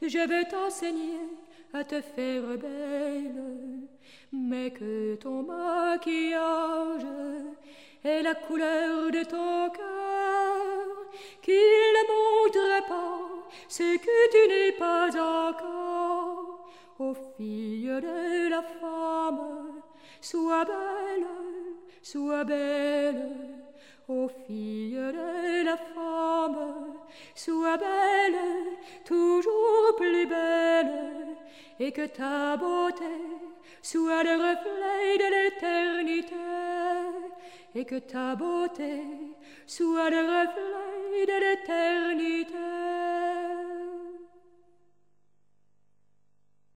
je veux t'enseigner à te faire belle, mais que ton maquillage est la couleur de ton cœur, qu'il ne montre pas ce que tu n'es pas encore. Ô fille de la femme, sois belle, sois belle. Ô fille de la femme, sois belle, toujours plus belle, et que ta beauté soit le reflet de l'éternité, et que ta beauté soit le reflet de l'éternité.